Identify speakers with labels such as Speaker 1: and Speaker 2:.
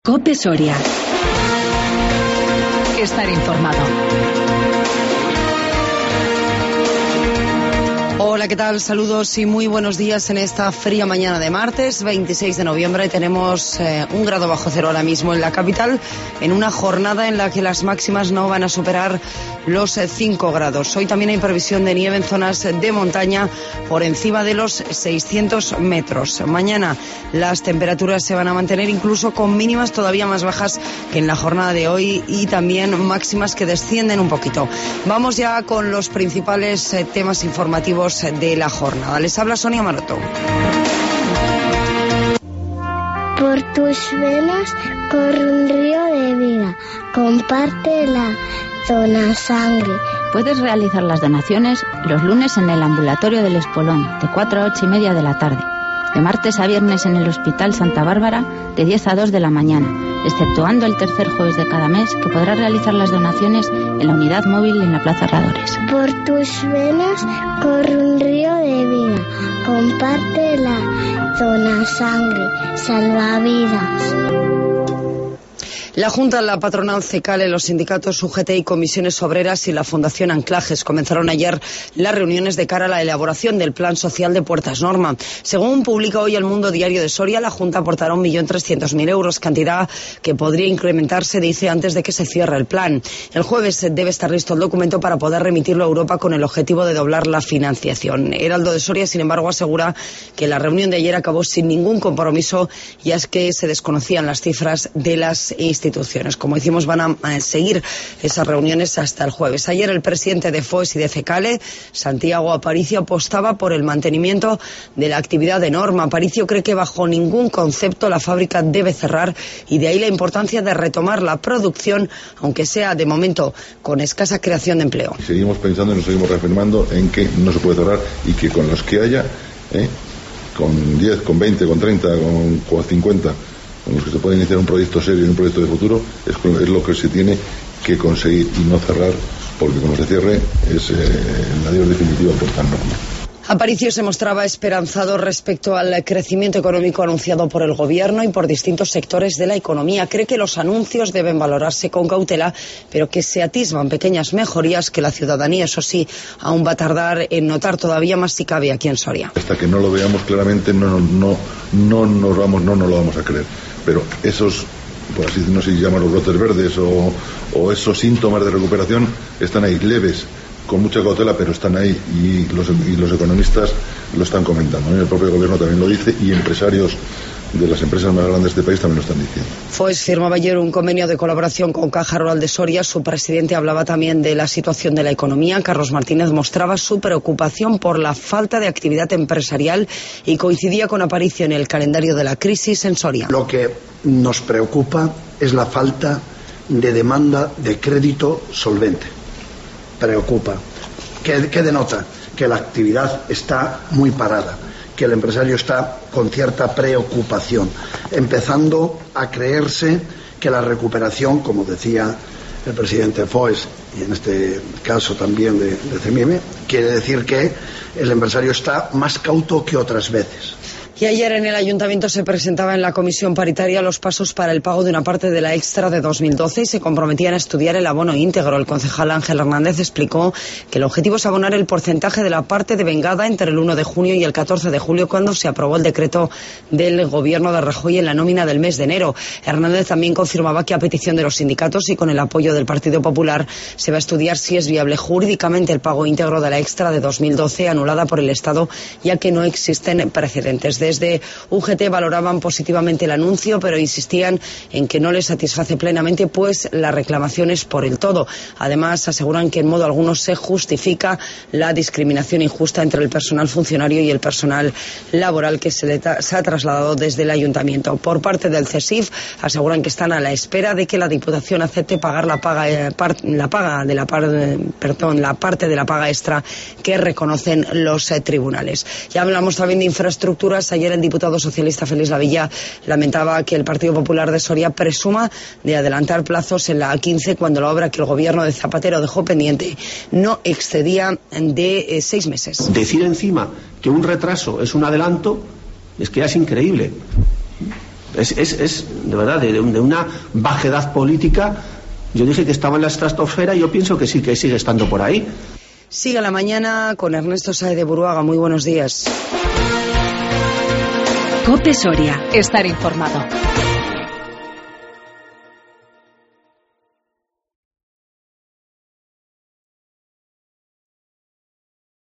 Speaker 1: COPE Soria. Estar informado.
Speaker 2: Hola, ¿qué tal? Saludos y muy buenos días en esta fría mañana de martes, 26 de noviembre. Tenemos 1 grado bajo cero ahora mismo en la capital, en una jornada en la que las máximas no van a superar los 5 grados. Hoy también hay previsión de nieve en zonas de montaña por encima de los 600 metros. Mañana las temperaturas se van a mantener incluso con mínimas todavía más bajas que en la jornada de hoy y también máximas que descienden un poquito. Vamos ya con los principales temas informativos de la jornada. Les habla Sonia Maroto.
Speaker 3: Por tus venas corre un río de vida. Comparte la dona sangre.
Speaker 4: Puedes realizar las donaciones los lunes en el ambulatorio del Espolón, de 4 a 8 y media de la tarde. De martes a viernes en el Hospital Santa Bárbara, de 10 a 2 de la mañana, exceptuando el tercer jueves de cada mes, que podrás realizar las donaciones en la unidad móvil en la Plaza Herradores.
Speaker 3: Por tus venas corre un río de vida. Comparte la dona sangre. Salva vidas.
Speaker 2: La Junta, la patronal CECALE, los sindicatos UGT y comisiones obreras y la Fundación Anclajes comenzaron ayer las reuniones de cara a la elaboración del Plan Social de Puertas Norma. Según publica hoy El Mundo Diario de Soria, la Junta aportará 1.300.000 euros, cantidad que podría incrementarse, dice, antes de que se cierre el plan. El jueves debe estar listo el documento para poder remitirlo a Europa con el objetivo de doblar la financiación. Heraldo de Soria, sin embargo, asegura que la reunión de ayer acabó sin ningún compromiso, y es que se desconocían las cifras de las instituciones. Como decimos, van a seguir esas reuniones hasta el jueves. Ayer el presidente de FOES y de CECALE, Santiago Aparicio, apostaba por el mantenimiento de la actividad de Norma. Aparicio cree que bajo ningún concepto la fábrica debe cerrar, y de ahí la importancia de retomar la producción, aunque sea de momento con escasa creación de empleo.
Speaker 5: Seguimos pensando y nos seguimos reafirmando en que no se puede cerrar y que con los que haya, con 10, con 20, con 30, con 50, con los que se puede iniciar un proyecto serio y un proyecto de futuro, es lo que se tiene que conseguir, y no cerrar, porque como se cierre es el adiós definitivo por tan norma.
Speaker 2: Aparicio se mostraba esperanzado respecto al crecimiento económico anunciado por el Gobierno y por distintos sectores de la economía. Cree que los anuncios deben valorarse con cautela, pero que se atisban pequeñas mejorías que la ciudadanía, eso sí, aún va a tardar en notar todavía más si cabe aquí en Soria.
Speaker 5: Hasta que no lo veamos claramente no lo vamos a creer. Pero esos, por así decirlo, si llaman los brotes verdes o esos síntomas de recuperación están ahí, leves, con mucha cautela, pero están ahí, y los economistas lo están comentando. El propio Gobierno también lo dice, y empresarios de las empresas más grandes de este país también lo están diciendo.
Speaker 2: FOES firmaba ayer un convenio de colaboración con Caja Rural de Soria. Su presidente hablaba también de la situación de la economía. Carlos Martínez mostraba su preocupación por la falta de actividad empresarial y coincidía con Aparicio en el calendario de la crisis en Soria.
Speaker 6: Lo que nos preocupa es la falta de demanda de crédito solvente. Preocupa. ¿Qué denota? Que la actividad está muy parada, que el empresario está con cierta preocupación, empezando a creerse que la recuperación, como decía el presidente FOES, y en este caso también de CEMIME, quiere decir que el empresario está más cauto que otras veces.
Speaker 2: Y ayer en el Ayuntamiento se presentaba en la comisión paritaria los pasos para el pago de una parte de la extra de 2012 y se comprometían a estudiar el abono íntegro. El concejal Ángel Hernández explicó que el objetivo es abonar el porcentaje de la parte devengada entre el 1 de junio y el 14 de julio, cuando se aprobó el decreto del Gobierno de Rajoy en la nómina del mes de enero. Hernández también confirmaba que a petición de los sindicatos y con el apoyo del Partido Popular se va a estudiar si es viable jurídicamente el pago íntegro de la extra de 2012 anulada por el Estado, ya que no existen precedentes. Desde UGT valoraban positivamente el anuncio, pero insistían en que no les satisface plenamente, pues la reclamación es por el todo. Además, aseguran que en modo alguno se justifica la discriminación injusta entre el personal funcionario y el personal laboral que se ha trasladado desde el Ayuntamiento. Por parte del CESIF, aseguran que están a la espera de que la Diputación acepte pagar la parte de la paga extra que reconocen los tribunales. Ya hablamos también de infraestructuras. Ayer el diputado socialista Félix Lavilla lamentaba que el Partido Popular de Soria presuma de adelantar plazos en la A15 cuando la obra que el Gobierno de Zapatero dejó pendiente no excedía de 6 meses.
Speaker 7: Decir encima que un retraso es un adelanto es que ya es increíble.
Speaker 1: Es de verdad, de una bajedad política. Yo dije que estaba en la estratosfera y yo pienso que sí, que sigue estando por ahí.
Speaker 2: Sigue la mañana con Ernesto Sáez de Buruaga. Muy buenos días.
Speaker 7: COPE Soria. Estar informado.